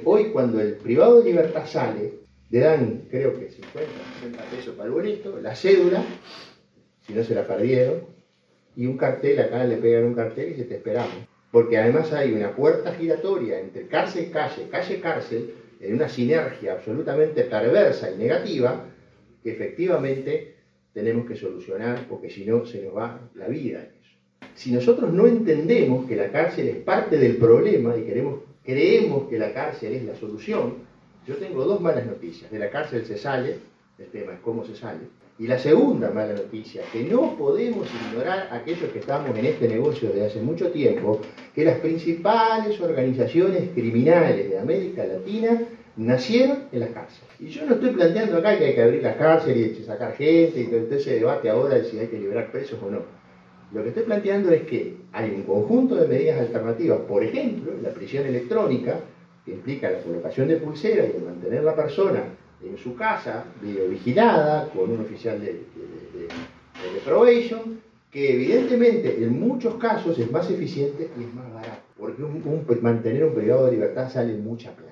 hoy cuando el privado de libertad sale, le dan, creo que 50, 60 pesos para el boleto, la cédula, si no se la perdieron, y un cartel, acá le pegan un cartel y se te esperamos. Porque además hay una puerta giratoria entre cárcel-calle, calle-cárcel, en una sinergia absolutamente perversa y negativa, que efectivamente tenemos que solucionar, porque si no se nos va la vida en eso. Si nosotros no entendemos que la cárcel es parte del problema y creemos que la cárcel es la solución, yo tengo dos malas noticias. De la cárcel se sale, el tema es cómo se sale. Y la segunda mala noticia, que no podemos ignorar a aquellos que estamos en este negocio desde hace mucho tiempo, que las principales organizaciones criminales de América Latina nacieron en las cárceles. Y yo no estoy planteando acá que hay que abrir las cárceles y sacar gente y todo ese debate ahora de si hay que liberar presos o no. Lo que estoy planteando es que hay un conjunto de medidas alternativas, por ejemplo, la prisión electrónica, que implica la colocación de pulseras y el mantener a la persona en su casa, videovigilada, con un oficial de probation, que evidentemente en muchos casos es más eficiente y es más barato, porque mantener un privado de libertad sale mucha plata.